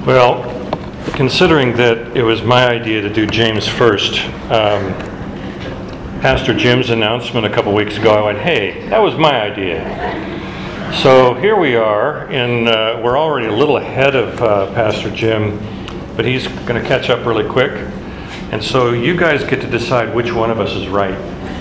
Well, considering that it was my idea to do James first, Pastor Jim's announcement a couple weeks ago, I went, hey, that was my idea. So here we are, and we're already a little ahead of Pastor Jim, but he's going to catch up really quick. And so you guys get to decide which one of us is right.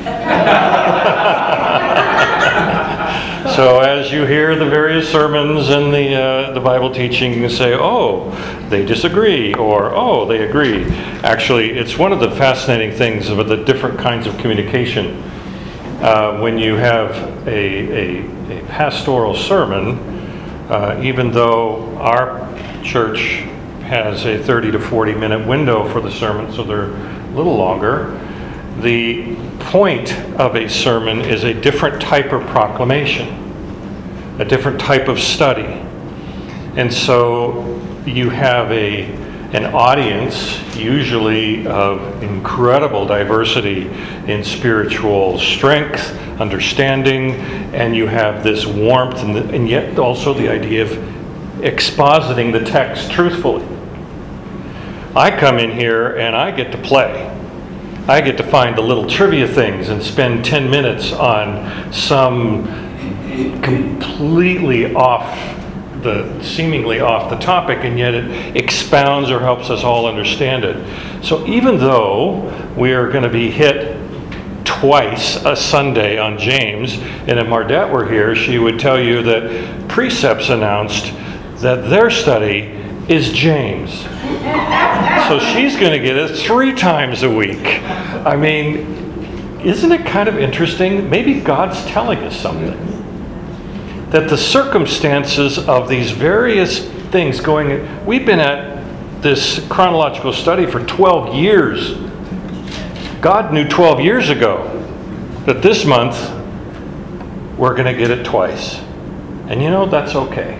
So as you hear the various sermons and the Bible teaching, you can say, oh, they disagree, or oh, they agree. Actually, it's one of the fascinating things of the different kinds of communication. When you have a pastoral sermon, even though our church has a 30 to 40 minute window for the sermon, so they're a little longer, the point of a sermon is a different type of proclamation, a different type of study. And so you have an audience, usually of incredible diversity in spiritual strength, understanding, and you have this warmth and yet also the idea of expositing the text truthfully. I come in here and I get to play. I get to find the little trivia things and spend 10 minutes on some completely seemingly off the topic, and yet it expounds or helps us all understand it. So even though we are going to be hit twice a Sunday on James, and if Mardette were here, she would tell you that Precepts announced that their study is James. So she's going to get it 3 times a week. I mean, isn't it kind of interesting? Maybe God's telling us something. That the circumstances of these various things we've been at this chronological study for 12 years. God knew 12 years ago that this month we're going to get it twice. And that's okay.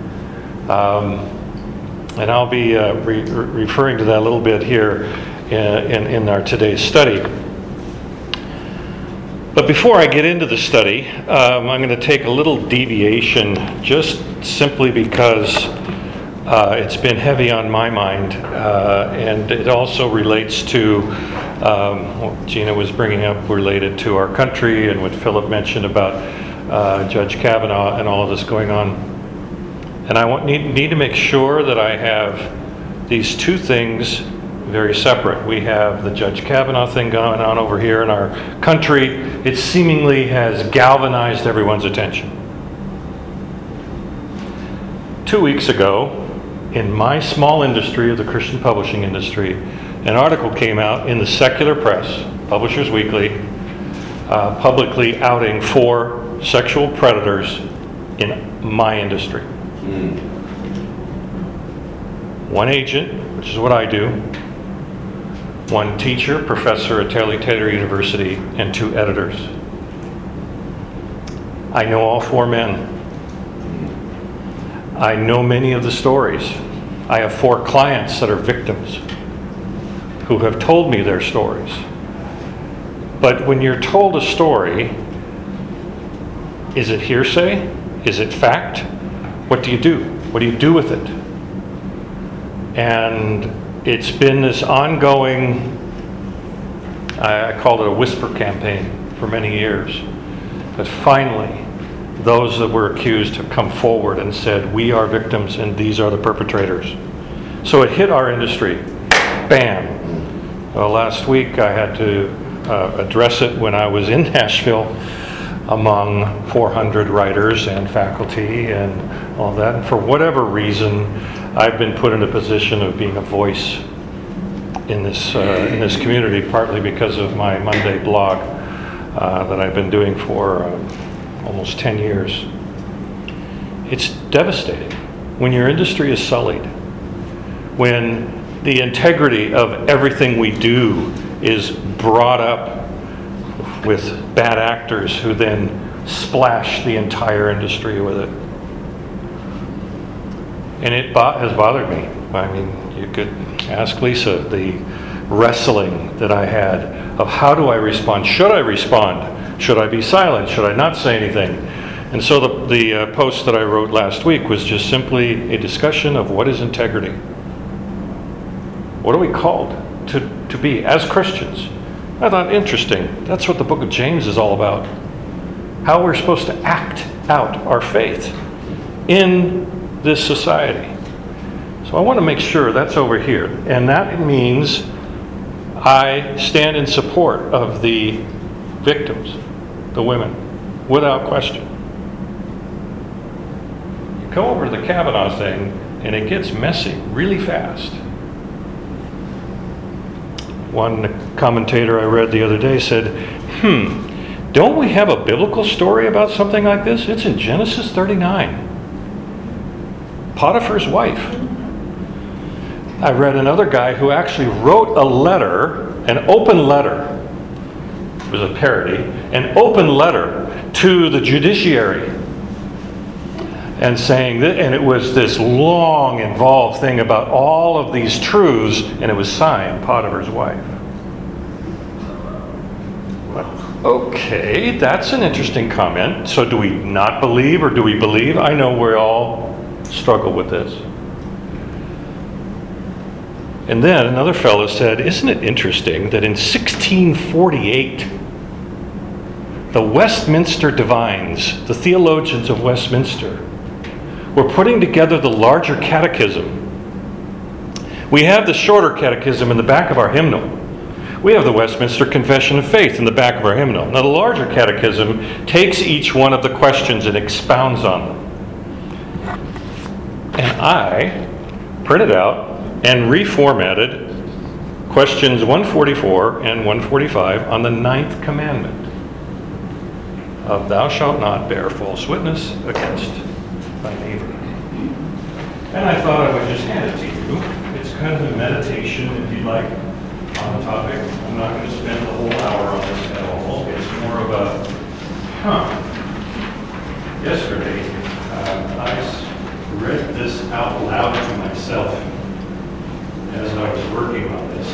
And I'll be referring to that a little bit here in our today's study. But before I get into the study, I'm going to take a little deviation just simply because it's been heavy on my mind, and it also relates to what Gina was bringing up related to our country and what Philip mentioned about Judge Kavanaugh and all of this going on. And I need to make sure that I have these two things very separate. We have the Judge Kavanaugh thing going on over here in our country. It seemingly has galvanized everyone's attention. 2 weeks ago, in my small industry of the Christian publishing industry, an article came out in the secular press, Publishers Weekly, publicly outing 4 sexual predators in my industry. One agent, which is what I do, one teacher, professor at Taylor University, and 2 editors. I know all 4 men. I know many of the stories. I have 4 clients that are victims who have told me their stories. But when you're told a story, is it hearsay? Is it fact? What do you do? What do you do with it? And it's been this ongoing, I called it a whisper campaign for many years. But finally, those that were accused have come forward and said, we are victims and these are the perpetrators. So it hit our industry. Bam. Well, last week I had to address it when I was in Nashville among 400 writers and faculty and all that. And for whatever reason, I've been put in a position of being a voice in this community, partly because of my Monday blog that I've been doing for almost 10 years. It's devastating when your industry is sullied, when the integrity of everything we do is brought up with bad actors who then splash the entire industry with it. And it has bothered me. I mean, you could ask Lisa the wrestling that I had of how do I respond? Should I respond? Should I be silent? Should I not say anything? And so the post that I wrote last week was just simply a discussion of what is integrity. What are we called to be as Christians? I thought, interesting. That's what the book of James is all about. How we're supposed to act out our faith in this society. So I want to make sure that's over here. And that means I stand in support of the victims, the women, without question. You come over to the Kavanaugh thing, and it gets messy really fast. One commentator I read the other day said, don't we have a biblical story about something like this? It's in Genesis 39. Potiphar's wife. I read another guy who actually wrote a letter, an open letter. It was a parody, an open letter to the judiciary. And saying that, and it was this long, involved thing about all of these truths, and it was signed Potiphar's wife. Okay, that's an interesting comment. So do we not believe or do we believe? I know we all struggle with this. And then another fellow said, isn't it interesting that in 1648, the Westminster divines, the theologians of Westminster, were putting together the larger catechism. We have the shorter catechism in the back of our hymnal. We have the Westminster Confession of Faith in the back of our hymnal. Now the larger catechism takes each one of the questions and expounds on them. And I printed out and reformatted questions 144 and 145 on the 9th commandment of thou shalt not bear false witness against thy neighbor. And I thought I would just hand it to you. It's kind of a meditation, if you'd like, on the topic. I'm not going to spend the whole hour on this at all. It's more of a, Yesterday, I read this out loud to myself as I was working on this.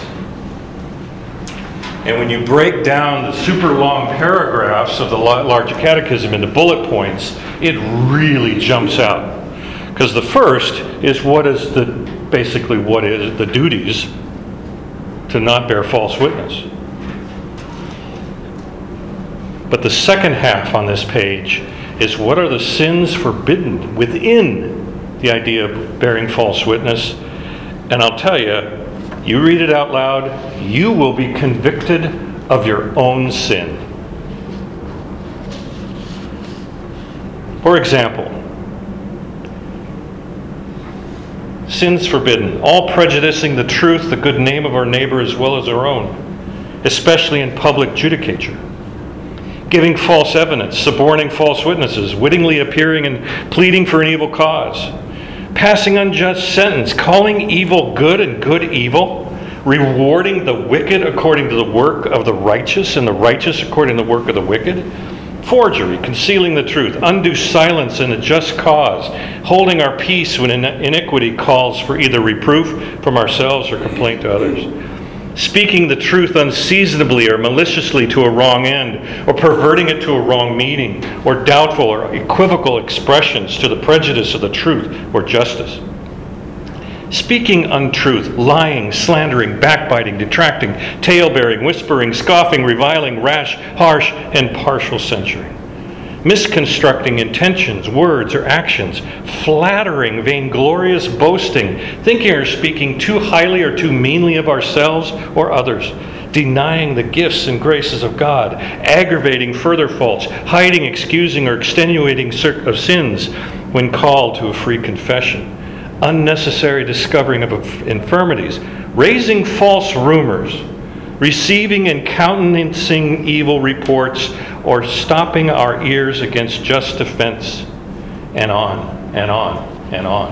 And when you break down the super long paragraphs of the larger catechism into bullet points, it really jumps out. Because the first is what is the duties to not bear false witness. But the second half on this page is what are the sins forbidden within the idea of bearing false witness. And I'll tell you, you read it out loud, you will be convicted of your own sin. For example, sins forbidden, all prejudicing the truth, the good name of our neighbor as well as our own, especially in public judicature. Giving false evidence, suborning false witnesses, wittingly appearing and pleading for an evil cause. Passing unjust sentence, calling evil good and good evil, rewarding the wicked according to the work of the righteous and the righteous according to the work of the wicked. Forgery, concealing the truth, undue silence in a just cause, holding our peace when iniquity calls for either reproof from ourselves or complaint to others. Speaking the truth unseasonably or maliciously to a wrong end, or perverting it to a wrong meaning, or doubtful or equivocal expressions to the prejudice of the truth or justice. Speaking untruth, lying, slandering, backbiting, detracting, tale-bearing, whispering, scoffing, reviling, rash, harsh, and partial censuring. Misconstructing intentions, words, or actions, flattering, vainglorious boasting, thinking or speaking too highly or too meanly of ourselves or others, denying the gifts and graces of God, aggravating further faults, hiding, excusing, or extenuating of sins when called to a free confession, unnecessary discovering of infirmities, raising false rumors, receiving and countenancing evil reports, or stopping our ears against just defense, and on and on and on.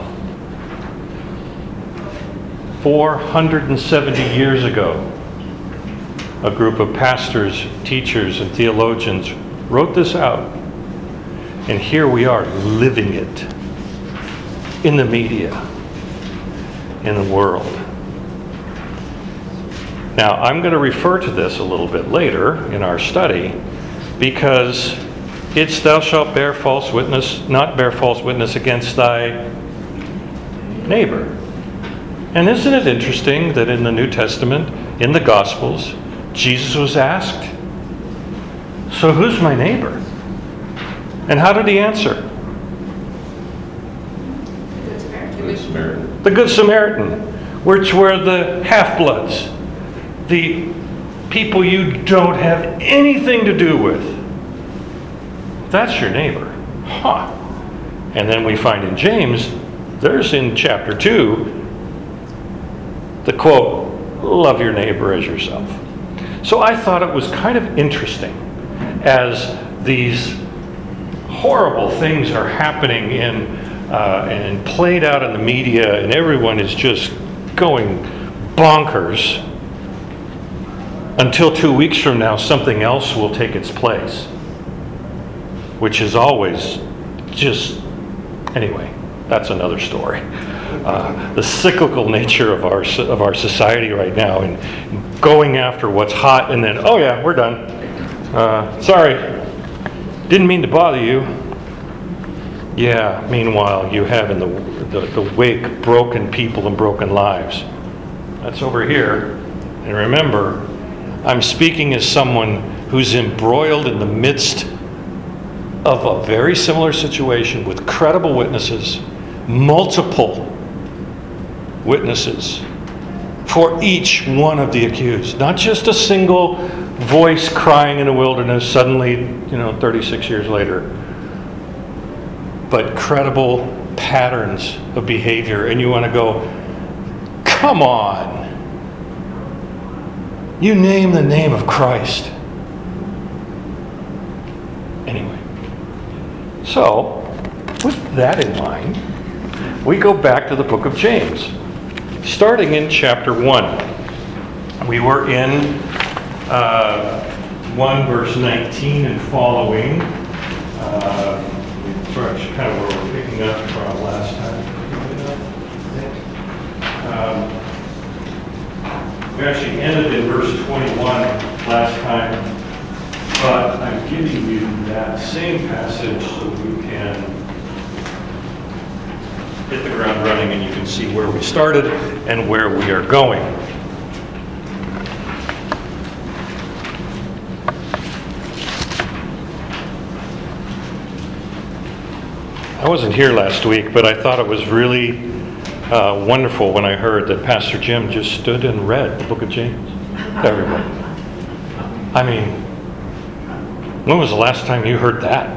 470 years ago, a group of pastors, teachers, and theologians wrote this out. And here we are living it in the media, in the world. Now, I'm going to refer to this a little bit later in our study because it's thou shalt bear false witness, not bear false witness against thy neighbor. And isn't it interesting that in the New Testament, in the Gospels, Jesus was asked, "So who's my neighbor?" And how did he answer? Good Samaritan. The Good Samaritan, which were the half-bloods, the people you don't have anything to do with. That's your neighbor. Huh. And then we find in James, there's in chapter 2, the quote, "Love your neighbor as yourself." So I thought it was kind of interesting as these horrible things are happening and played out in the media, and everyone is just going bonkers. Until 2 weeks from now, something else will take its place, which is always just, anyway, that's another story. The cyclical nature of our society right now, and going after what's hot, and then, oh yeah, we're done. Sorry, didn't mean to bother you. Yeah, meanwhile, you have in the wake broken people and broken lives. That's over here. And remember, I'm speaking as someone who's embroiled in the midst of a very similar situation with credible witnesses, multiple witnesses for each one of the accused. Not just a single voice crying in the wilderness suddenly, 36 years later, but credible patterns of behavior. And you want to go, come on. You name the name of Christ. Anyway, so with that in mind, we go back to the book of James, starting in chapter 1. We were in 1 verse 19 and following. That's kind of where we're picking up from last time. We actually ended in verse 21 last time, but I'm giving you that same passage so we can hit the ground running and you can see where we started and where we are going. I wasn't here last week, but I thought it was really wonderful when I heard that Pastor Jim just stood and read the book of James to everybody. I mean, when was the last time you heard that?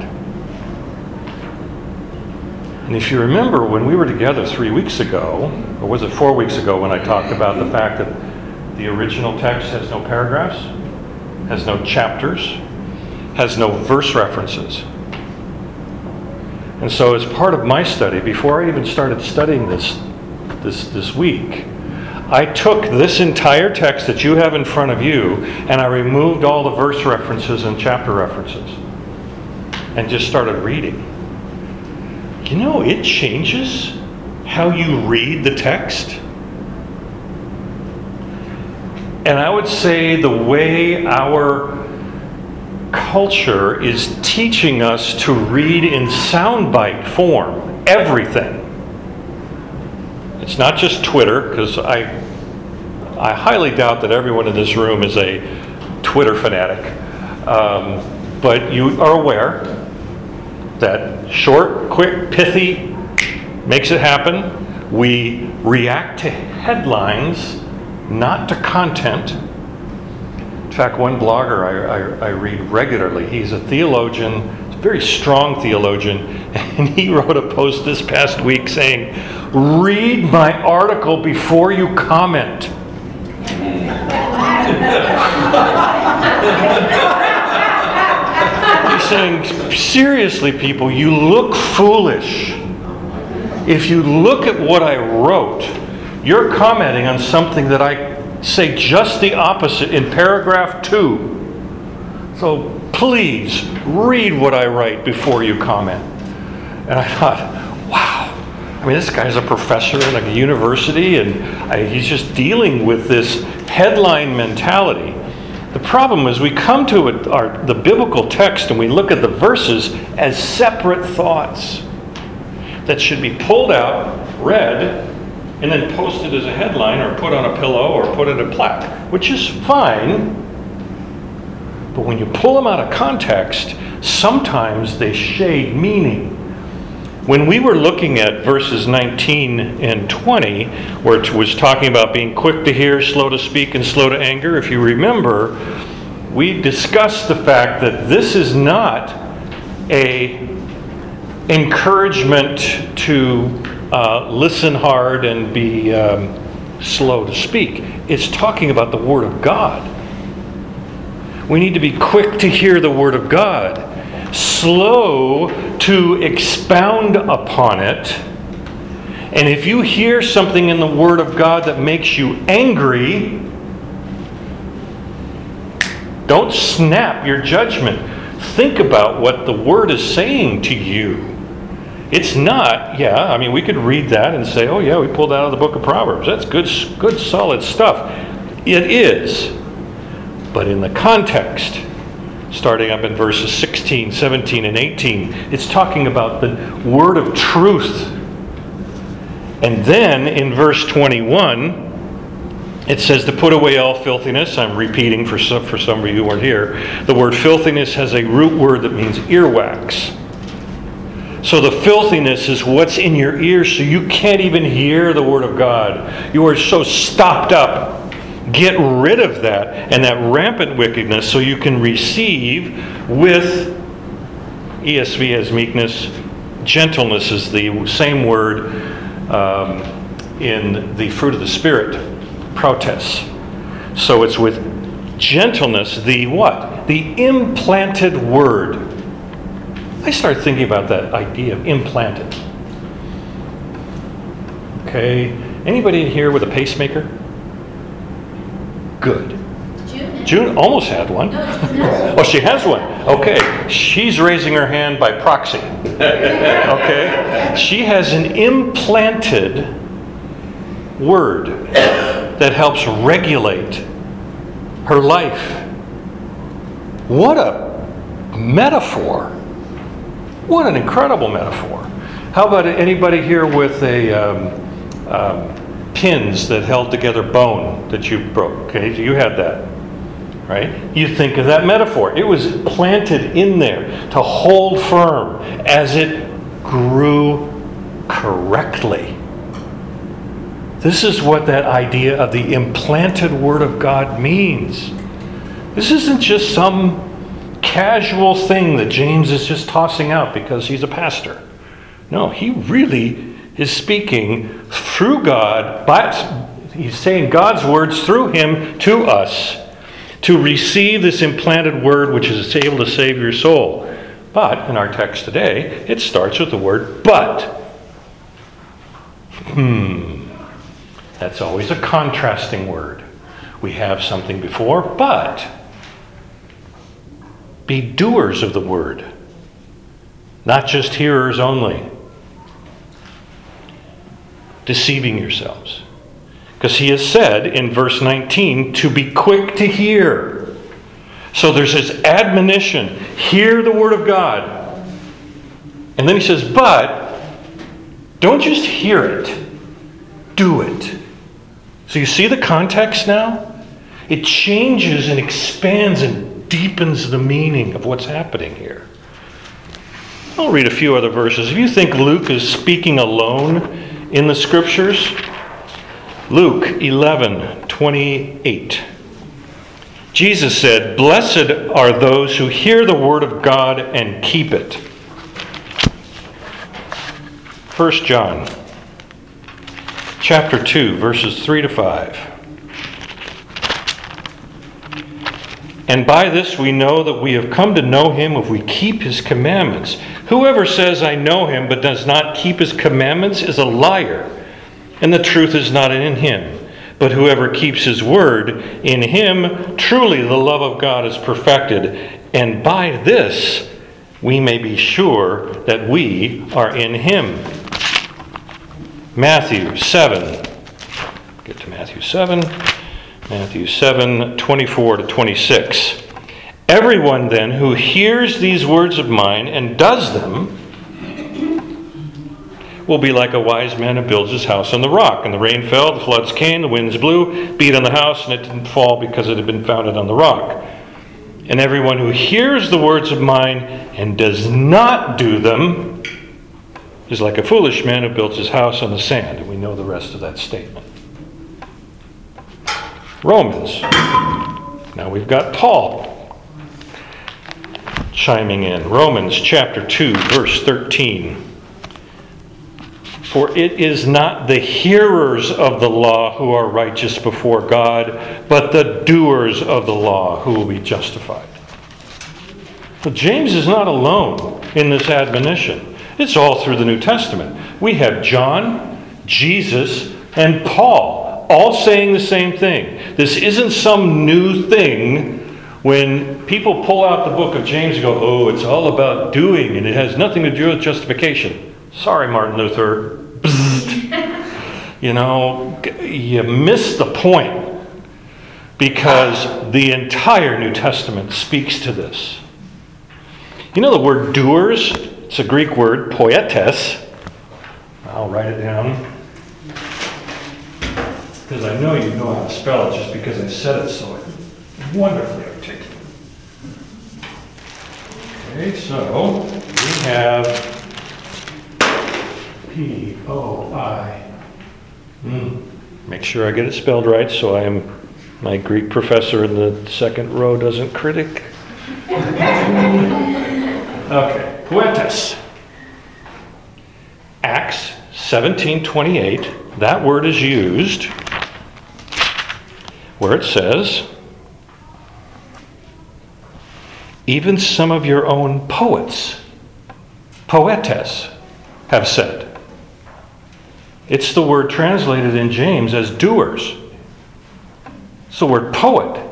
And if you remember, when we were together 3 weeks ago, or was it 4 weeks ago, when I talked about the fact that the original text has no paragraphs, has no chapters, has no verse references. And so as part of my study, before I even started studying this week, I took this entire text that you have in front of you and I removed all the verse references and chapter references and just started reading. It changes how you read the text. And I would say the way our culture is teaching us to read in soundbite form everything. It's not just Twitter, because I highly doubt that everyone in this room is a Twitter fanatic. But you are aware that short, quick, pithy makes it happen. We react to headlines, not to content. In fact, one blogger I read regularly, he's a theologian, a very strong theologian, and he wrote a post this past week saying, "Read my article before you comment." He's saying, seriously, people, you look foolish. If you look at what I wrote, you're commenting on something that I say just the opposite in paragraph 2. So please read what I write before you comment. And I thought, wow. I mean, this guy's a professor in a university, and he's just dealing with this headline mentality. The problem is we come to the biblical text and we look at the verses as separate thoughts that should be pulled out, read, and then post it as a headline or put on a pillow or put in a plaque, which is fine. But when you pull them out of context, sometimes they shade meaning. When we were looking at verses 19 and 20, where it was talking about being quick to hear, slow to speak, and slow to anger, if you remember, we discussed the fact that this is not a encouragement to listen hard and be slow to speak. It's talking about the Word of God. We need to be quick to hear the Word of God, slow to expound upon it. And if you hear something in the Word of God that makes you angry, don't snap your judgment. Think about what the Word is saying to you. It's not, we could read that and say, oh yeah, we pulled that out of the book of Proverbs. That's good solid stuff. It is. But in the context, starting up in verses 16, 17, and 18, it's talking about the word of truth. And then in verse 21, it says to put away all filthiness. I'm repeating for some of you who weren't here. The word filthiness has a root word that means earwax. So the filthiness is what's in your ears, so you can't even hear the Word of God. You are so stopped up. Get rid of that and that rampant wickedness so you can receive with, ESV has meekness, gentleness is the same word in the fruit of the Spirit, protes. So it's with gentleness, the what? The implanted word. I started thinking about that idea of implanted. Okay, anybody in here with a pacemaker? Good. June almost had one. Oh, she has one. Okay, she's raising her hand by proxy. Okay, she has an implanted word that helps regulate her life. What a metaphor. What an incredible metaphor. How about anybody here with a pins that held together bone that you broke? Okay, so you had that, right? You think of that metaphor. It was planted in there to hold firm as it grew correctly. This is what that idea of the implanted Word of God means. This isn't just some casual thing that James is just tossing out because he's a pastor. No, he really is speaking through God, but he's saying God's words through him to us to receive this implanted word which is able to save your soul. But in our text today, it starts with the word but. That's always a contrasting word. We have something before, but be doers of the word, not just hearers only, deceiving yourselves. Because he has said in verse 19 to be quick to hear. So there's this admonition, hear the word of God. And then he says, but don't just hear it, do it. So you see the context now? It changes and expands and deepens the meaning of what's happening here. I'll read a few other verses. If you think Luke is speaking alone in the scriptures, Luke 11:28. Jesus said, "Blessed are those who hear the word of God and keep it." 1 John chapter 2, verses 3 to 5. And by this we know that we have come to know him if we keep his commandments. Whoever says, I know him, but does not keep his commandments is a liar, and the truth is not in him. But whoever keeps his word, in him truly the love of God is perfected. And by this we may be sure that we are in him. Matthew 7. Get to Matthew 7. Matthew 7, 24 to 26. Everyone then who hears these words of mine and does them will be like a wise man who builds his house on the rock. And the rain fell, the floods came, the winds blew, beat on the house, and it didn't fall because it had been founded on the rock. And everyone who hears the words of mine and does not do them is like a foolish man who builds his house on the sand. And we know the rest of that statement. Romans. Now we've got Paul chiming in. Romans chapter 2, verse 13. For it is not the hearers of the law who are righteous before God, but the doers of the law who will be justified. But James is not alone in this admonition. It's all through the New Testament. We have John, Jesus, and Paul all saying the same thing. This isn't some new thing. When people pull out the book of James and go, oh, it's all about doing and it has nothing to do with justification. Sorry, Martin Luther. You missed the point, because the entire New Testament speaks to this. You know the word doers? It's a Greek word, poietes. I'll write it down, because I know you know how to spell it just because I said it so wonderfully articulate. Okay, so we have P-O-I. Make sure I get it spelled right so my Greek professor in the second row doesn't critic. Okay, poietes. Acts 17:28, that word is used where it says, even some of your own poets, poetes, have said. It's the word translated in James as doers. So the word poet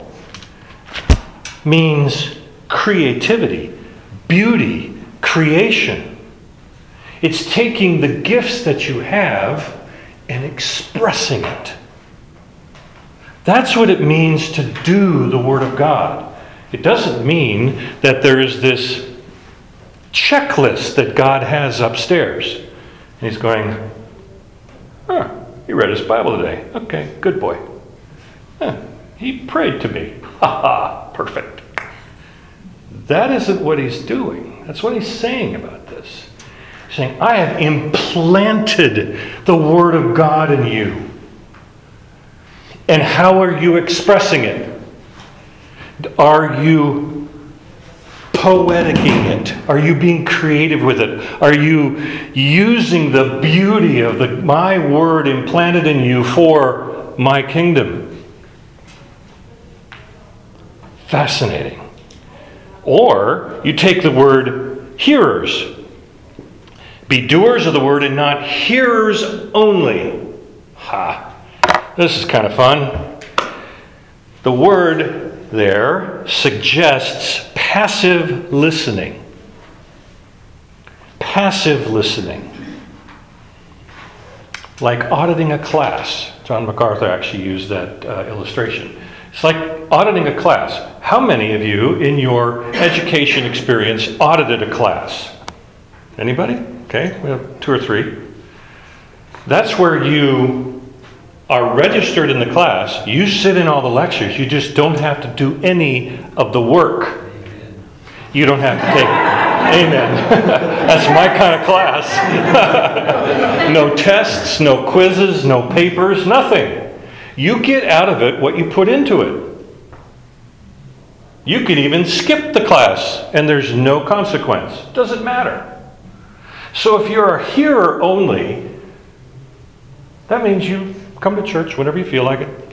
means creativity, beauty, creation. It's taking the gifts that you have and expressing it. That's what it means to do the Word of God. It doesn't mean that there is this checklist that God has upstairs. And He's going, he read his Bible today. Okay, good boy. He prayed to me. Ha ha, perfect. That isn't what He's doing. That's what He's saying about this. He's saying, I have implanted the Word of God in you. And how are you expressing it? Are you poeticking it? Are you being creative with it? Are you using the beauty of my word implanted in you for my kingdom? Fascinating. Or you take the word hearers. Be doers of the word and not hearers only. Ha! This is kind of fun. The word there suggests passive listening. Passive listening. Like auditing a class. John MacArthur actually used that illustration. It's like auditing a class. How many of you in your education experience audited a class? Anybody? Okay, we have 2 or 3. That's where you are registered in the class. You sit in all the lectures. You just don't have to do any of the work. You don't have to take Amen. That's my kind of class. No tests, no quizzes, no papers, nothing. You get out of it what you put into it. You could even skip the class and there's no consequence. Doesn't matter. So if you're a hearer only, that means you come to church whenever you feel like it.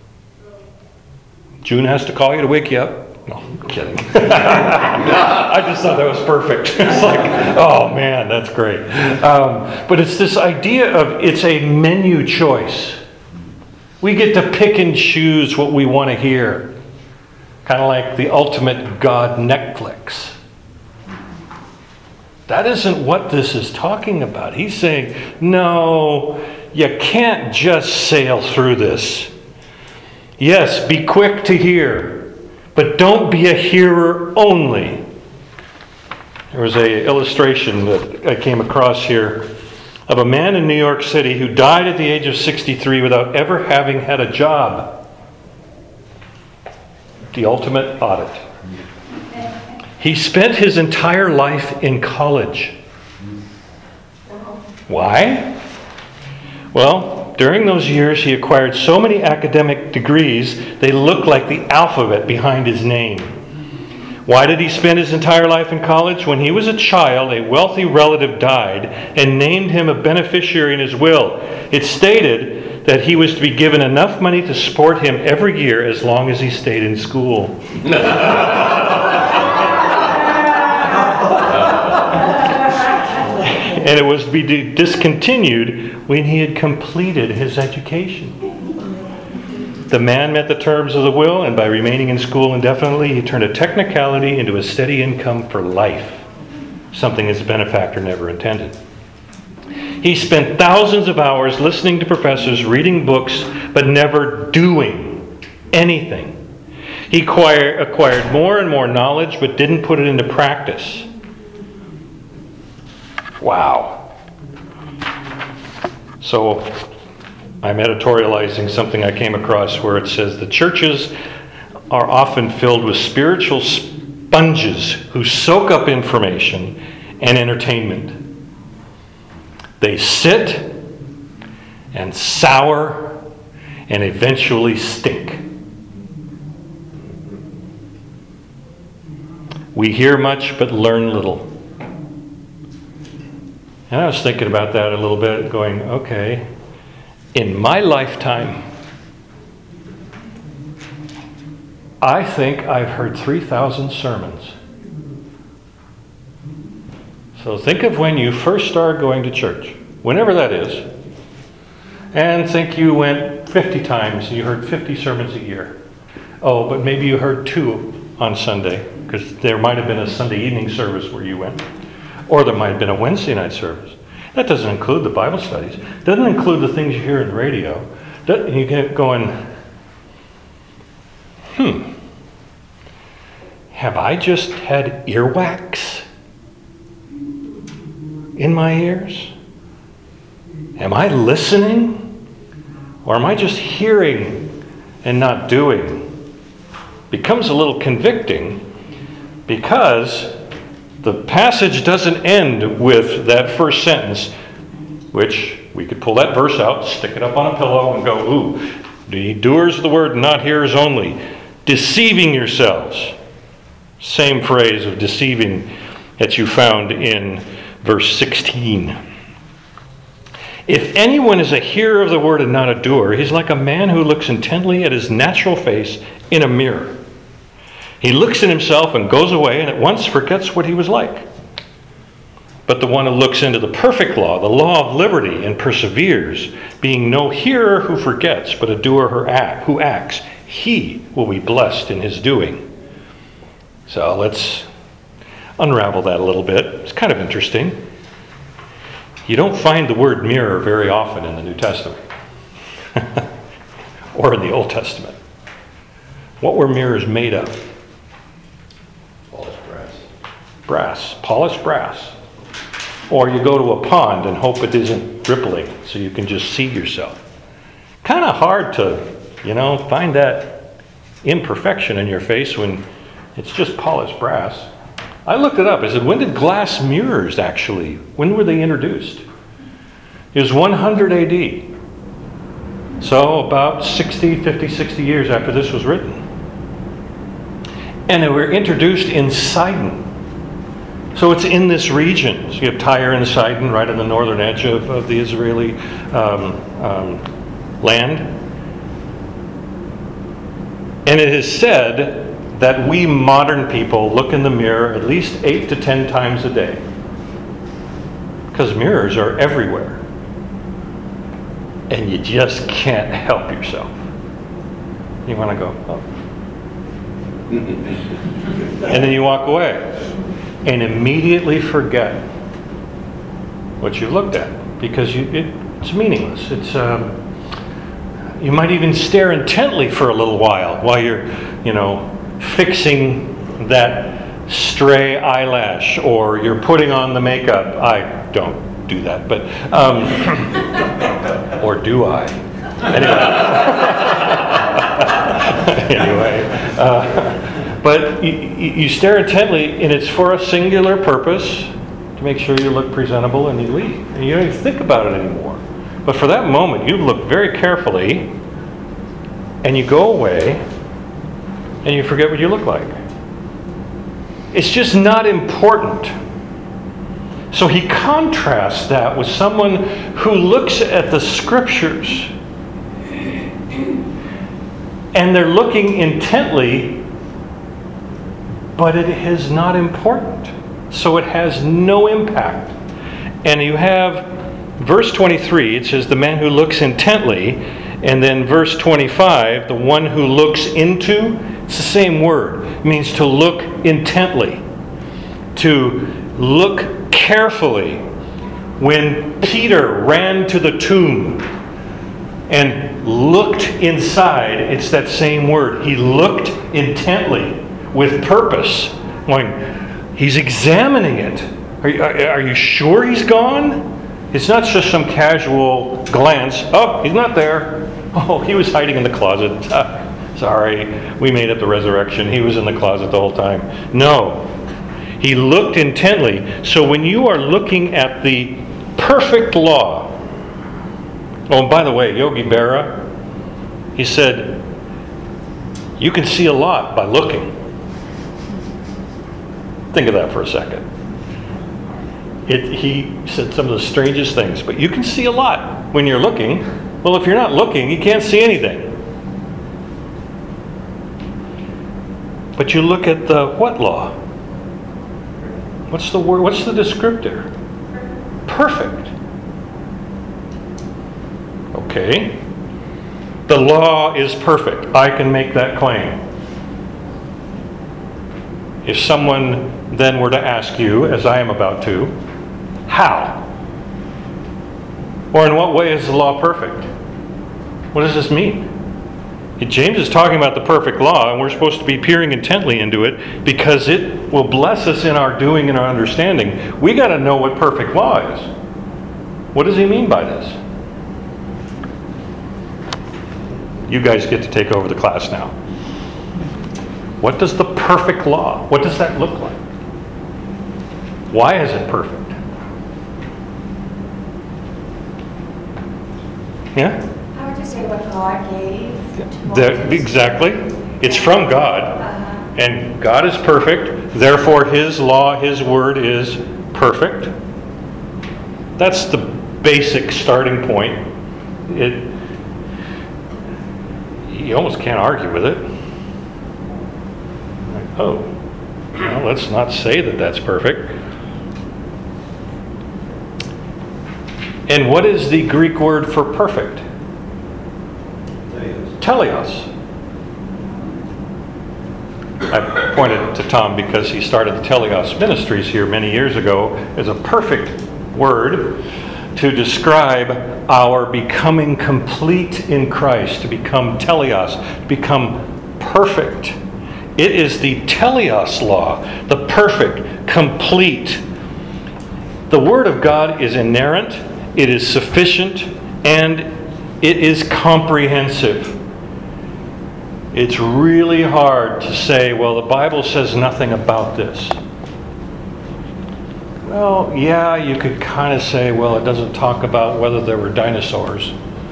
June has to call you to wake you up. No, I'm kidding. I just thought that was perfect. It's like, oh man, that's great. But it's this idea of it's a menu choice. We get to pick and choose what we want to hear. Kind of like the ultimate God Netflix. That isn't what this is talking about. He's saying, no, you can't just sail through this. Yes, be quick to hear, but don't be a hearer only. There was an illustration that I came across here of a man in New York City who died at the age of 63 without ever having had a job. The ultimate audit. He spent his entire life in college. Why? Well, during those years he acquired so many academic degrees they looked like the alphabet behind his name. Why did he spend his entire life in college? When he was a child, a wealthy relative died and named him a beneficiary in his will. It stated that he was to be given enough money to support him every year as long as he stayed in school. And it was to be discontinued when he had completed his education. The man met the terms of the will, and by remaining in school indefinitely, he turned a technicality into a steady income for life, something his benefactor never intended. He spent thousands of hours listening to professors, reading books, but never doing anything. He acquired more and more knowledge, but didn't put it into practice. Wow. So, I'm editorializing something I came across where it says the churches are often filled with spiritual sponges who soak up information and entertainment. They sit and sour and eventually stink. We hear much but learn little. And I was thinking about that a little bit, going, okay, in my lifetime, I think I've heard 3,000 sermons. So think of when you first started going to church, whenever that is, and think you went 50 times and you heard 50 sermons a year. Oh, but maybe you heard 2 on Sunday, because there might have been a Sunday evening service where you went. Or there might have been a Wednesday night service. That doesn't include the Bible studies. Doesn't include the things you hear in the radio. You get going, have I just had earwax in my ears? Am I listening? Or am I just hearing and not doing? Becomes a little convicting because the passage doesn't end with that first sentence, which we could pull that verse out, stick it up on a pillow, and go, ooh, the doers of the word, not hearers only, deceiving yourselves. Same phrase of deceiving that you found in verse 16. If anyone is a hearer of the word and not a doer, he's like a man who looks intently at his natural face in a mirror. He looks at himself and goes away and at once forgets what he was like. But the one who looks into the perfect law, the law of liberty, and perseveres, being no hearer who forgets, but a doer who acts, he will be blessed in his doing. So let's unravel that a little bit. It's kind of interesting. You don't find the word mirror very often in the New Testament or in the Old Testament. What were mirrors made of? Polished brass. Or you go to a pond and hope it isn't rippling so you can just see yourself. Kind of hard to, find that imperfection in your face when it's just polished brass. I looked it up. I said, when did glass mirrors when were they introduced? It was 100 AD. So about 60 years after this was written. And they were introduced in Sidon. So it's in this region. So you have Tyre and Sidon right on the northern edge of the Israeli land. And it is said that we modern people look in the mirror at least 8 to 10 times a day. Because mirrors are everywhere. And you just can't help yourself. You want to go, oh. And then you walk away. And immediately forget what you've looked at because it's meaningless. It's you might even stare intently for a little while you're fixing that stray eyelash or you're putting on the makeup. I don't do that, but or do I? Anyway, but you stare intently, and it's for a singular purpose, to make sure you look presentable, and you leave. And you don't even think about it anymore. But for that moment, you look very carefully, and you go away, and you forget what you look like. It's just not important. So he contrasts that with someone who looks at the Scriptures, and they're looking intently, but it is not important. So it has no impact. And you have verse 23, it says, the man who looks intently. And then verse 25, the one who looks into, it's the same word. It means to look intently, to look carefully. When Peter ran to the tomb and looked inside, it's that same word. He looked intently with purpose. He's examining it. Are you sure he's gone? It's not just some casual glance. Oh, he's not there. Oh, he was hiding in the closet. Sorry, we made up the resurrection. He was in the closet the whole time. No. He looked intently. So when you are looking at the perfect law, oh, and by the way, Yogi Berra, he said, you can see a lot by looking. Think of that for a second. He said some of the strangest things, but you can see a lot when you're looking. Well, if you're not looking, you can't see anything. But you look at the what law? What's the word? What's the descriptor? Perfect. Okay. The law is perfect. I can make that claim. If someone then were to ask you, as I am about to, how? Or in what way is the law perfect? What does this mean? James is talking about the perfect law, and we're supposed to be peering intently into it because it will bless us in our doing and our understanding. We got to know what perfect law is. What does he mean by this? You guys get to take over the class now. What does the perfect law, what does that look like? Why is it perfect? Yeah? How would you say what God gave to Moses? Exactly. It's from God. And God is perfect. Therefore, His law, His word is perfect. That's the basic starting point. You almost can't argue with it. Oh, well, let's not say that that's perfect. And what is the Greek word for perfect? Teleos. I pointed to Tom because he started the Teleos Ministries here many years ago as a perfect word to describe our becoming complete in Christ, to become teleos, to become perfect. It is the teleos law, the perfect, complete. The Word of God is inerrant, it is sufficient, and it is comprehensive. It's really hard to say, well, the Bible says nothing about this. Well, yeah, you could kind of say, well, it doesn't talk about whether there were dinosaurs,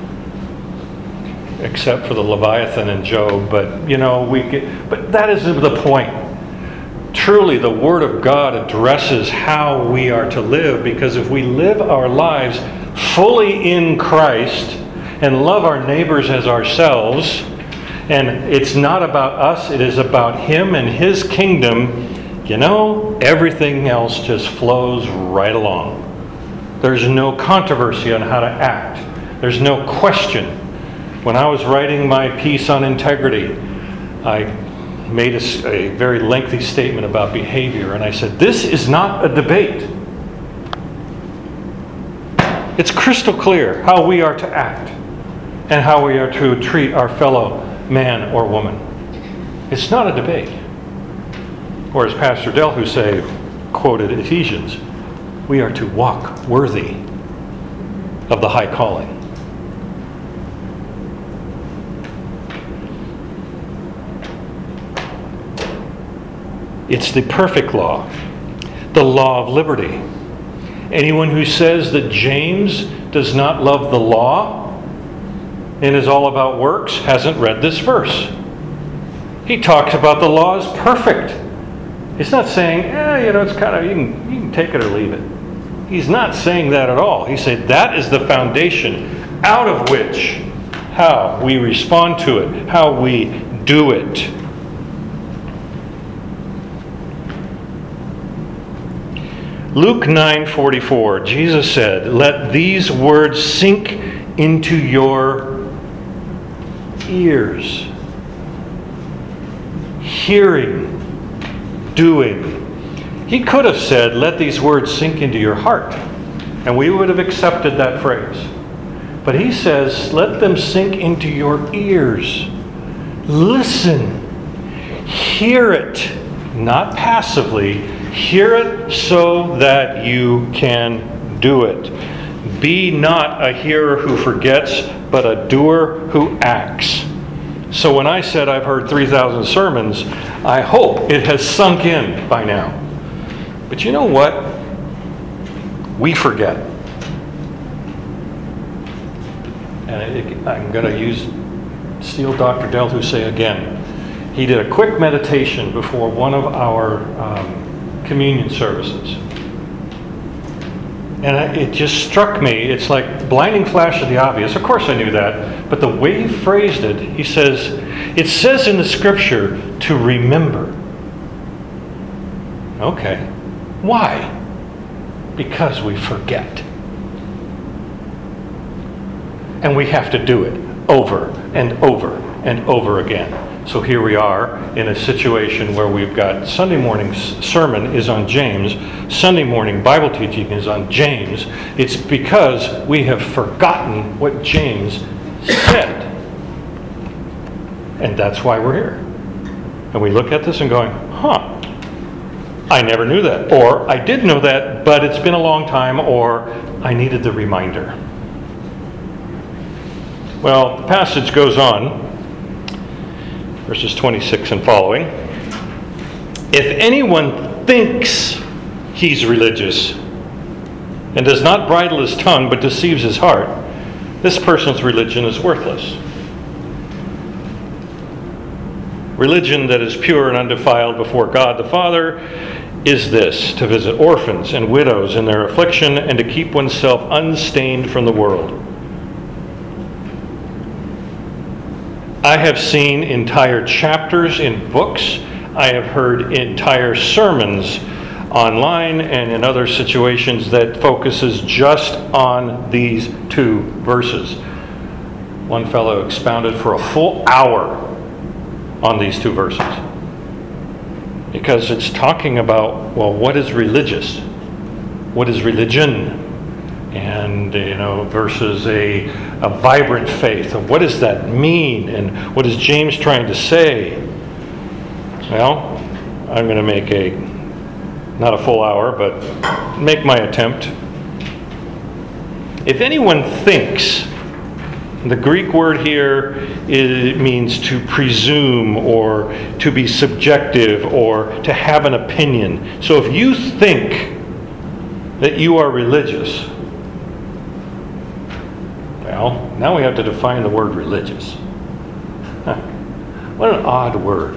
except for the Leviathan and Job, but but that isn't the point. Truly, the Word of God addresses how we are to live, because if we live our lives fully in Christ and love our neighbors as ourselves, and it's not about us, it is about Him and His kingdom, everything else just flows right along. There's no controversy on how to act. There's no question. When I was writing my piece on integrity, I made a very lengthy statement about behavior, and I said, this is not a debate. It's crystal clear how we are to act and how we are to treat our fellow man or woman. It's not a debate. Or as Pastor Del Hussein quoted Ephesians, we are to walk worthy of the high calling. It's the perfect law, the law of liberty. Anyone who says that James does not love the law and is all about works hasn't read this verse. He talks about the law as perfect. He's not saying, it's kind of, you can take it or leave it. He's not saying that at all. He said that is the foundation out of which how we respond to it, how we do it. Luke 9:44, Jesus said, "Let these words sink into your ears." Hearing, doing. He could have said, "Let these words sink into your heart," and we would have accepted that phrase. But he says, "Let them sink into your ears." Listen. Hear it, not passively. Hear it so that you can do it. Be not a hearer who forgets, but a doer who acts. So when I said I've heard 3,000 sermons, I hope it has sunk in by now. But you know what? We forget. And I'm going to steal Dr. Del Husay again. He did a quick meditation before one of our communion services. And it just struck me, it's like blinding flash of the obvious. Of course I knew that, but the way he phrased it, he says, it says in the scripture to remember. Okay. Why? Because we forget. And we have to do it over and over and over again. So here we are in a situation where we've got Sunday morning sermon is on James, Sunday morning Bible teaching is on James. It's because we have forgotten what James said. And that's why we're here. And we look at this and going, I never knew that. Or I did know that, but it's been a long time, or I needed the reminder. Well, the passage goes on. Verses 26 and following. If anyone thinks he's religious and does not bridle his tongue but deceives his heart, this person's religion is worthless. Religion that is pure and undefiled before God the Father is this: to visit orphans and widows in their affliction and to keep oneself unstained from the world. I have seen entire chapters in books. I have heard entire sermons online and in other situations that focuses just on these two verses. One fellow expounded for a full hour on these two verses. Because it's talking about, well, what is religious? What is religion? And, versus a vibrant faith. What does that mean? And what is James trying to say? Well, I'm going to make not a full hour, but make my attempt. If anyone thinks, the Greek word here means to presume or to be subjective or to have an opinion. So if you think that you are religious, well, now we have to define the word religious. What an odd word.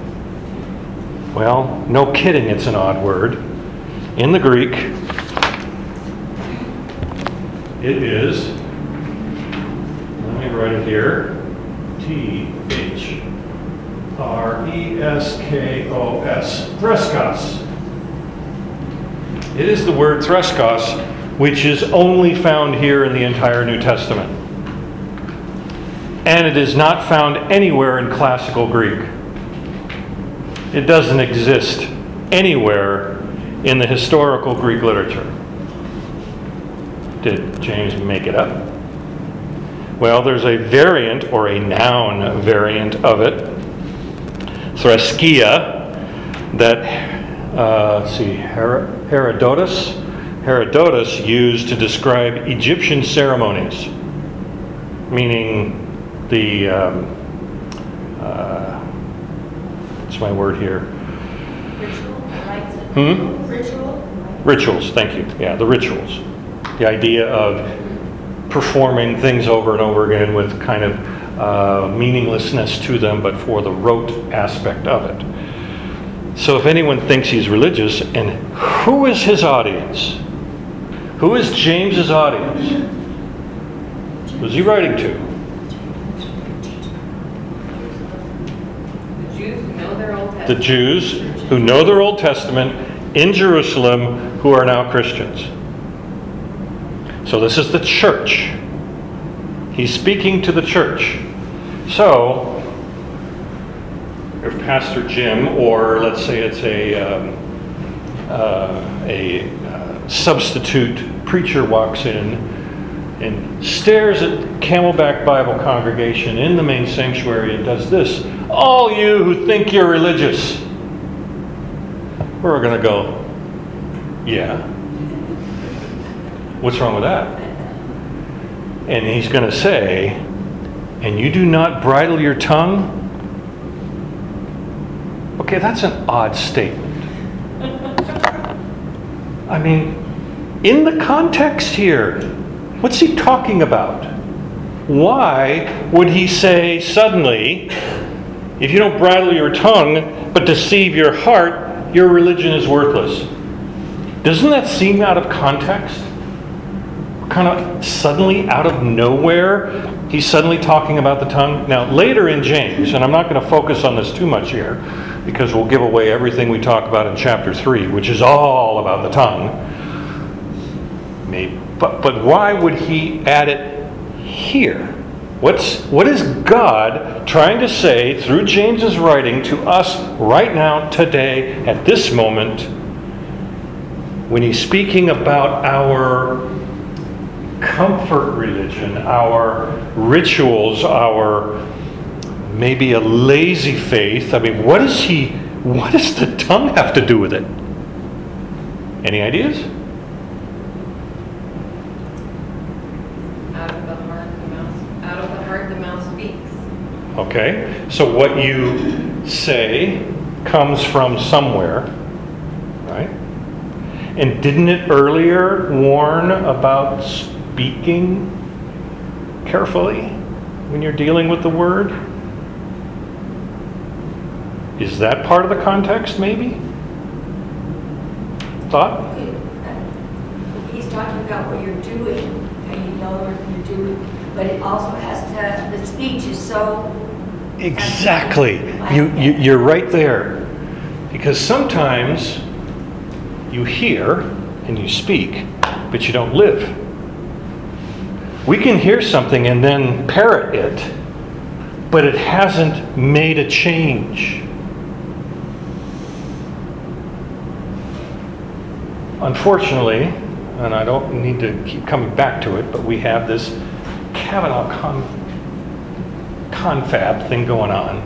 Well, no kidding, it's an odd word. In the Greek, it is, let me write it here, T-H-R-E-S-K-O-S, threskos. It is the word threskos, which is only found here in the entire New Testament. And it is not found anywhere in classical Greek. It doesn't exist anywhere in the historical Greek literature. Did James make it up? Well, there's a variant, or a noun variant of it, threskia, that, Herodotus Herodotus used to describe Egyptian ceremonies, meaning the, what's my word here? Ritual, rites. Ritual. Rituals, thank you. Yeah, the rituals. The idea of performing things over and over again with kind of meaninglessness to them, but for the rote aspect of it. So if anyone thinks he's religious, and who is his audience? Who is James's audience? Who's he writing to? The Jews who know their Old Testament. The Jews who know their Old Testament in Jerusalem who are now Christians. So this is the church. He's speaking to the church. So, if Pastor Jim, or let's say it's a substitute preacher, walks in and stares at Camelback Bible congregation in the main sanctuary and does this, all you who think you're religious, we're going to go, yeah. What's wrong with that? And he's going to say, and you do not bridle your tongue? Okay, that's an odd statement. I mean, in the context here, what's he talking about? Why would he say suddenly, if you don't bridle your tongue but deceive your heart, your religion is worthless? Doesn't that seem out of context? Kind of suddenly out of nowhere, he's suddenly talking about the tongue. Now, later in James, and I'm not going to focus on this too much here, because we'll give away everything we talk about in chapter 3, which is all about the tongue. Maybe, but why would he add it here? What is God trying to say through James's writing to us right now, today, at this moment, when he's speaking about our comfort religion, our rituals, our maybe a lazy faith? I mean, what does the tongue have to do with it? Any ideas? Out of the heart the mouth speaks. Okay, so what you say comes from somewhere, right? And didn't it earlier warn about speaking carefully when you're dealing with the word? Is that part of the context, maybe? Thought? He's talking about what you're doing, and you know what you're doing, but it also has to, the speech is so... Exactly. You're right there. Because sometimes you hear and you speak, but you don't live. We can hear something and then parrot it, but it hasn't made a change. Unfortunately, and I don't need to keep coming back to it, but we have this Kavanaugh confab thing going on.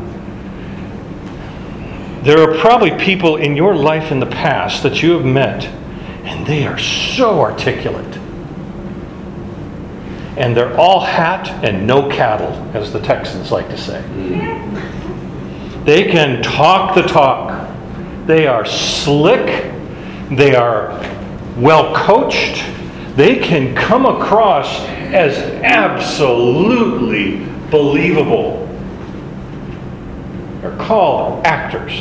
There are probably people in your life in the past that you have met, and they are so articulate. And they're all hat and no cattle, as the Texans like to say. They can talk the talk. They are slick. They are well coached. They can come across as absolutely believable. They're called actors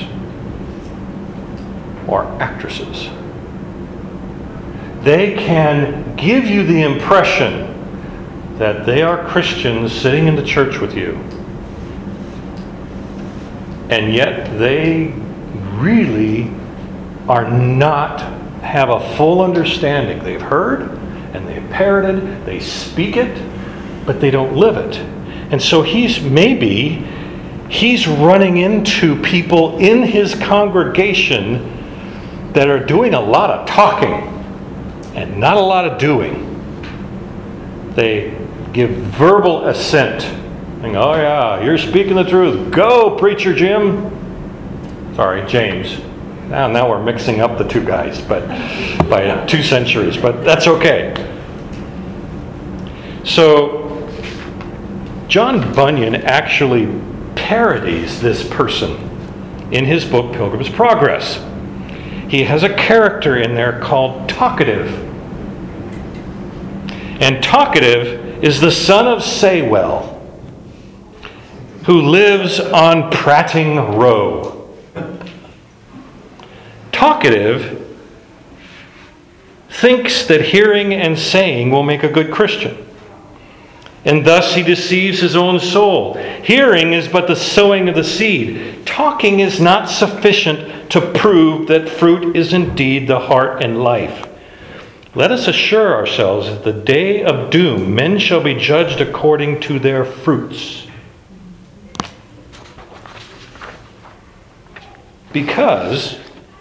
or actresses. They can give you the impression that they are Christians sitting in the church with you. And yet they really are not, have a full understanding. They've heard and they've parroted, they speak it, but they don't live it. And so he's running into people in his congregation that are doing a lot of talking and not a lot of doing. They give verbal assent. Saying, oh yeah, you're speaking the truth. Go, Preacher Jim. Sorry, James. Now we're mixing up the two guys, but by 2 centuries, but that's okay. So John Bunyan actually parodies this person in his book Pilgrim's Progress. He has a character in there called Talkative. And Talkative is the son of Saywell, who lives on Prating Row. Talkative thinks that hearing and saying will make a good Christian, and thus he deceives his own soul. Hearing is but the sowing of the seed. Talking is not sufficient to prove that fruit is indeed the heart and life. Let us assure ourselves that the day of doom men shall be judged according to their fruits. Because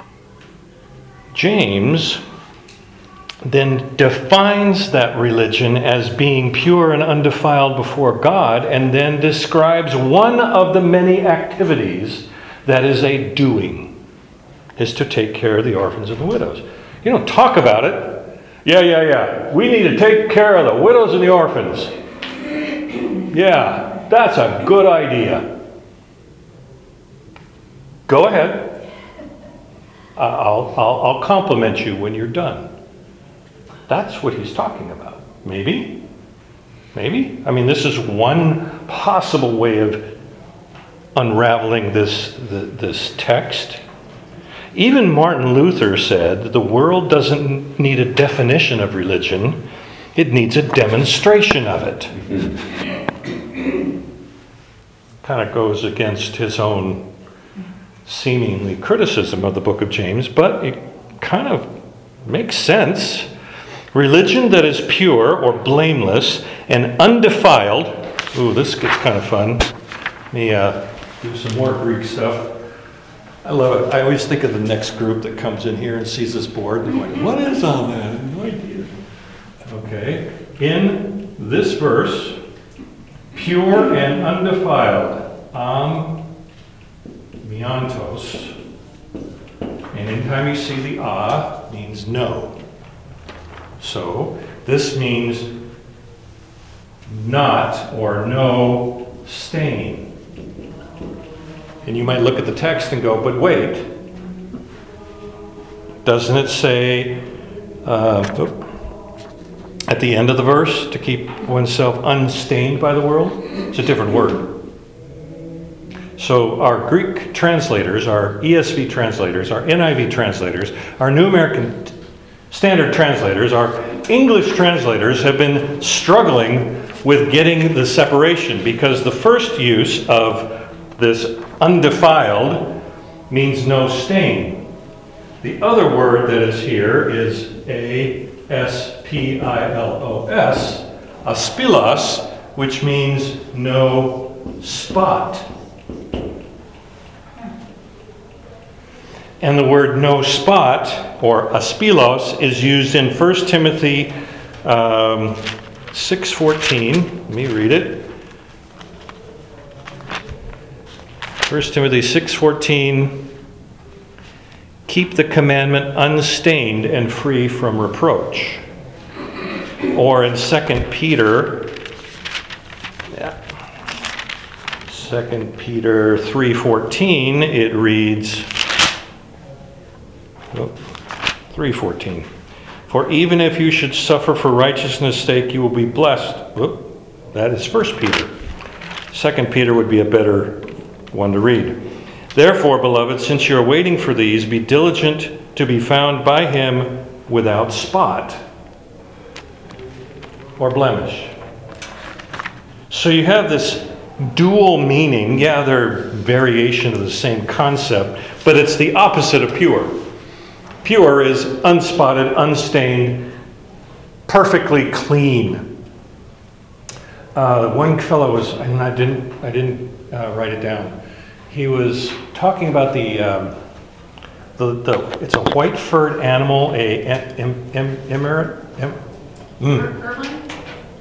James then defines that religion as being pure and undefiled before God, and then describes one of the many activities that is a doing, is to take care of the orphans and the widows. You don't talk about it. Yeah. We need to take care of the widows and the orphans. Yeah, that's a good idea. Go ahead. I'll compliment you when you're done. That's what he's talking about. Maybe. I mean, this is one possible way of unraveling this text. Even Martin Luther said the world doesn't need a definition of religion. It needs a demonstration of it. Kind of goes against his own seemingly criticism of the book of James, but it kind of makes sense. Religion that is pure or blameless and undefiled. Ooh, this gets kind of fun. Let me do some more Greek stuff. I love it. I always think of the next group that comes in here and sees this board and they're like, what is all that? I have no idea. Okay. In this verse, pure and undefiled, miantos, and anytime you see the means no. So this means not or no stain. And you might look at the text and go, but wait, doesn't it say at the end of the verse to keep oneself unstained by the world? It's a different word. So our Greek translators, our ESV translators, our NIV translators, our New American Standard translators, our English translators have been struggling with getting the separation, because the first use of this undefiled means no stain. The other word that is here is aspilos, aspilos, which means no spot. And the word no spot, or aspilos, is used in 1 Timothy 6:14. Let me read it. 1 Timothy 6:14. Keep the commandment unstained and free from reproach. Or in 2 Peter 3:14, it reads, 3:14. For even if you should suffer for righteousness' sake, you will be blessed. That is 1 Peter. 2 Peter would be a better one to read. Therefore, beloved, since you are waiting for these, be diligent to be found by him without spot or blemish. So you have this dual meaning. Yeah, they're variation of the same concept, but it's the opposite of pure. Pure is unspotted, unstained, perfectly clean. One fellow was, and I didn't write it down. He was talking about the it's a white furred animal,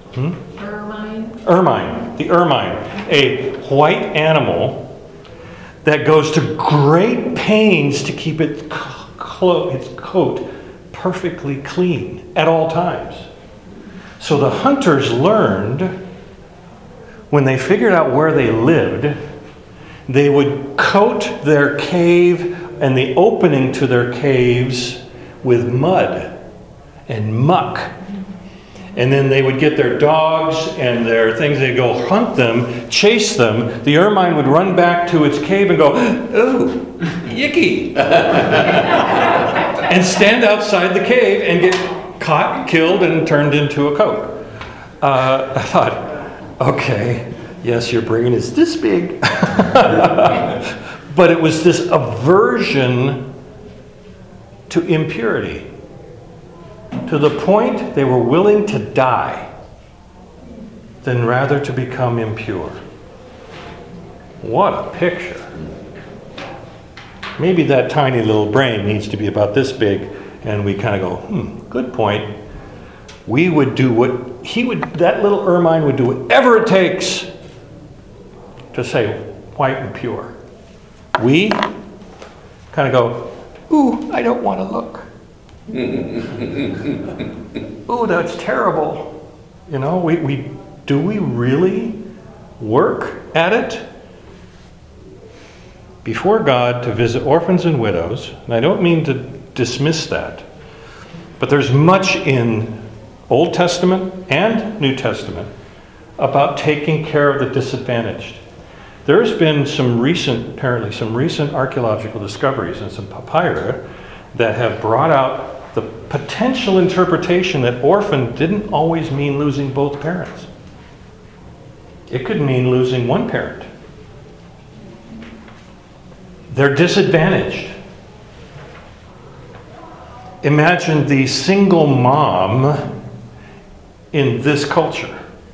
ermine, the ermine, a white animal that goes to great pains to keep its coat perfectly clean at all times. So the hunters learned, when they figured out where they lived, they would coat their cave and the opening to their caves with mud and muck. And then they would get their dogs and their things, they'd go hunt them, chase them. The ermine would run back to its cave and go, ooh, yicky. And stand outside the cave and get caught, killed, and turned into a coat. I thought, okay, yes, your brain is this big. But it was this aversion to impurity, to the point they were willing to die than rather to become impure. What a picture. Maybe that tiny little brain needs to be about this big, and we kind of go, good point. We would do that little ermine would do whatever it takes to say white and pure. We kind of go, ooh, I don't want to look. Ooh, that's terrible. You know, do we really work at it? Before God to visit orphans and widows, and I don't mean to dismiss that, but there's much in Old Testament and New Testament about taking care of the disadvantaged. There's been some recent archaeological discoveries and some papyri that have brought out the potential interpretation that orphan didn't always mean losing both parents. It could mean losing one parent. They're disadvantaged. Imagine the single mom in this culture.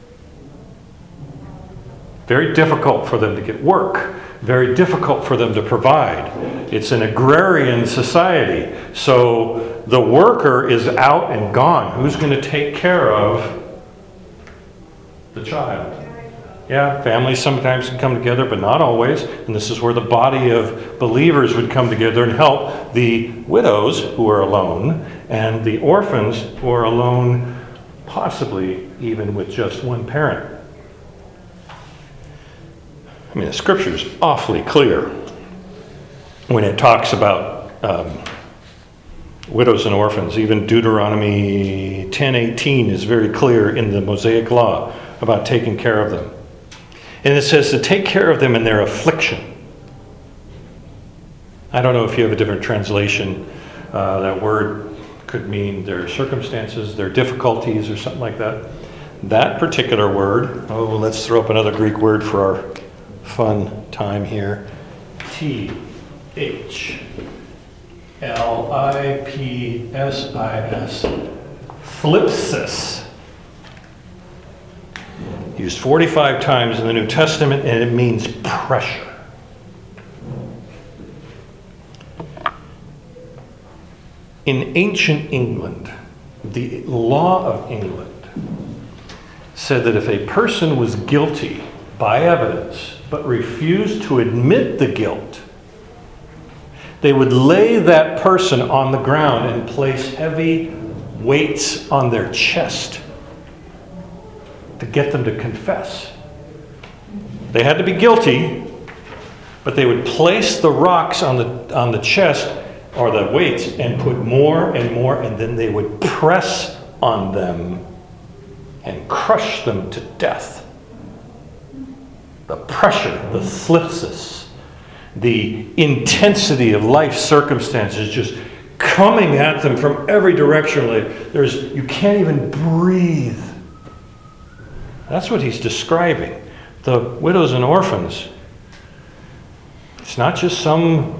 Very difficult for them to get work. Very difficult for them to provide. It's an agrarian society. So the worker is out and gone. Who's going to take care of the child? Yeah, families sometimes can come together, but not always. And this is where the body of believers would come together and help the widows who are alone and the orphans who are alone, possibly even with just one parent. I mean, the scripture is awfully clear when it talks about widows and orphans. Even Deuteronomy 10:18 is very clear in the Mosaic Law about taking care of them. And it says to take care of them in their affliction. I don't know if you have a different translation. That word could mean their circumstances, their difficulties, or something like that. That particular word, let's throw up another Greek word for our fun time here. T-H-L-I-P-S-I-S. Thlipsis. Used 45 times in the New Testament, and it means pressure. In ancient England, the law of England said that if a person was guilty by evidence but refused to admit the guilt, they would lay that person on the ground and place heavy weights on their chest to get them to confess. They had to be guilty, but they would place the rocks on the chest or the weights and put more and more, and then they would press on them and crush them to death. The pressure, the thlipsis, the intensity of life circumstances just coming at them from every direction. You can't even breathe. That's what he's describing. The widows and orphans. It's not just some,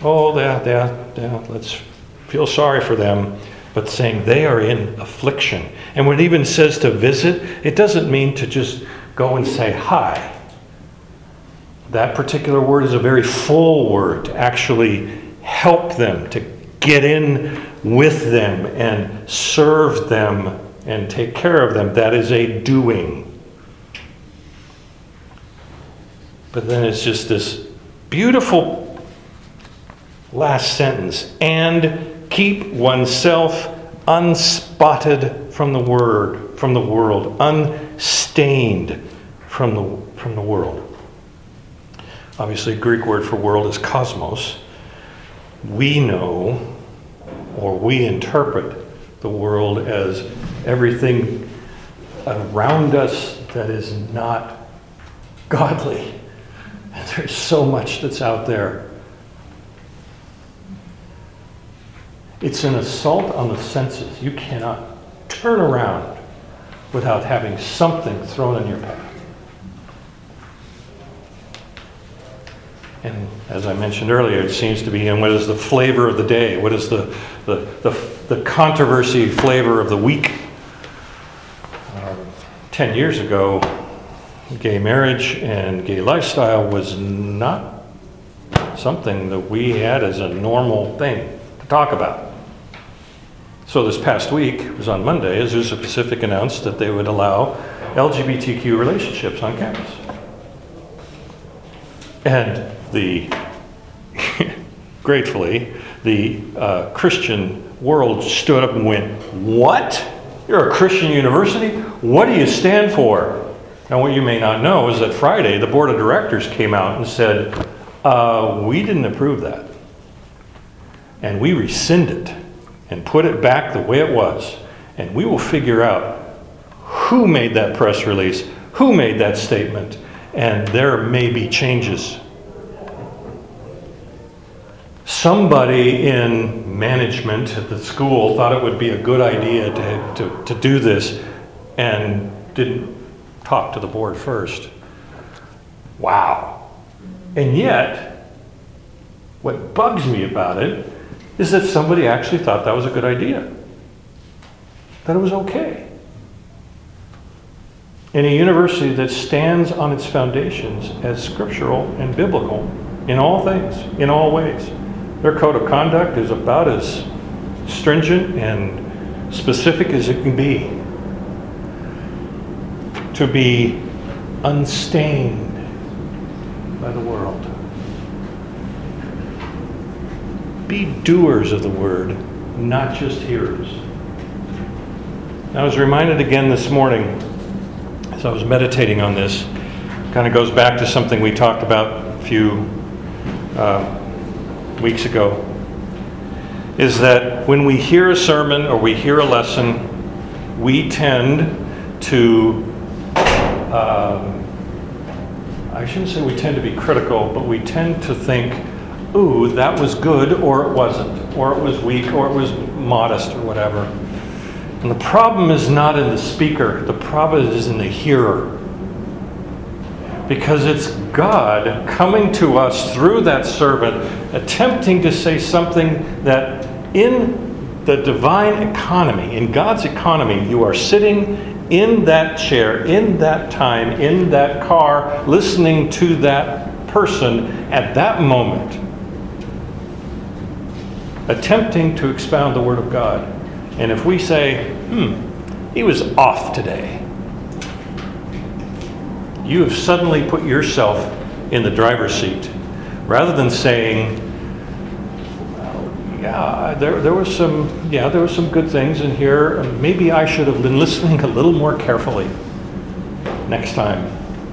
let's feel sorry for them, but saying they are in affliction. And when it even says to visit, it doesn't mean to just go and say hi. That particular word is a very full word to actually help them, to get in with them and serve them and take care of them. That is a doing. But then it's just this beautiful last sentence. And keep oneself unspotted from the world, unstained from the world. Obviously, Greek word for world is cosmos. We know, or we interpret the world as everything around us that is not godly. And there's so much that's out there. It's an assault on the senses. You cannot turn around without having something thrown in your path. And as I mentioned earlier, it seems to be in what is the flavor of the day? What is the controversy flavor of the week? 10 years ago, gay marriage and gay lifestyle was not something that we had as a normal thing to talk about. So this past week, it was on Monday, Azusa Pacific announced that they would allow LGBTQ relationships on campus. And gratefully, the Christian world stood up and went, "What? You're a Christian university? What do you stand for?" Now, what you may not know is that Friday, the board of directors came out and said, we didn't approve that. And we rescind it and put it back the way it was. And we will figure out who made that press release, who made that statement, and there may be changes. Somebody in management at the school thought it would be a good idea to do this and didn't talk to the board first. Wow. And yet, what bugs me about it is that somebody actually thought that was a good idea. That it was okay. In a university that stands on its foundations as scriptural and biblical in all things, in all ways. Their code of conduct is about as stringent and specific as it can be. To be unstained by the world. Be doers of the word, not just hearers. I was reminded again this morning, as I was meditating on this, kind of goes back to something we talked about a few weeks ago, is that when we hear a sermon or we hear a lesson, we tend to, I shouldn't say we tend to be critical, but we tend to think, ooh, that was good, or it wasn't, or it was weak, or it was modest, or whatever. And the problem is not in the speaker, the problem is in the hearer. Because it's God coming to us through that servant, attempting to say something that in the divine economy, in God's economy, you are sitting in that chair, in that time, in that car, listening to that person at that moment, attempting to expound the Word of God. And if we say, he was off today, you have suddenly put yourself in the driver's seat. Rather than saying, well, there were some good things in here. Maybe I should have been listening a little more carefully next time.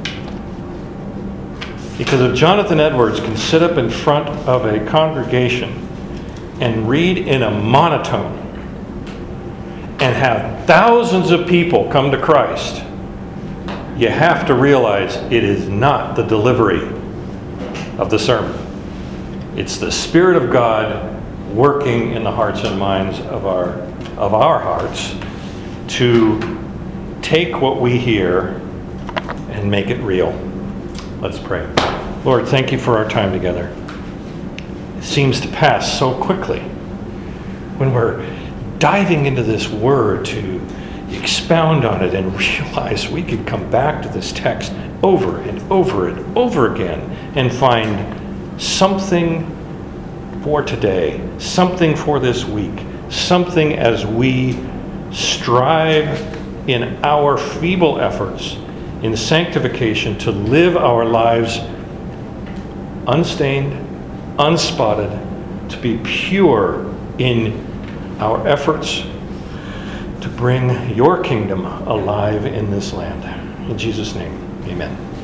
Because if Jonathan Edwards can sit up in front of a congregation and read in a monotone and have thousands of people come to Christ, you have to realize it is not the delivery of the sermon. It's the Spirit of God working in the hearts and minds of our hearts to take what we hear and make it real. Let's pray. Lord, thank you for our time together. It seems to pass so quickly when we're diving into this word to expound on it and realize we could come back to this text over and over and over again and find something for today, something for this week, something as we strive in our feeble efforts in sanctification to live our lives unstained, unspotted, to be pure in our efforts to bring your kingdom alive in this land. In Jesus' name, amen.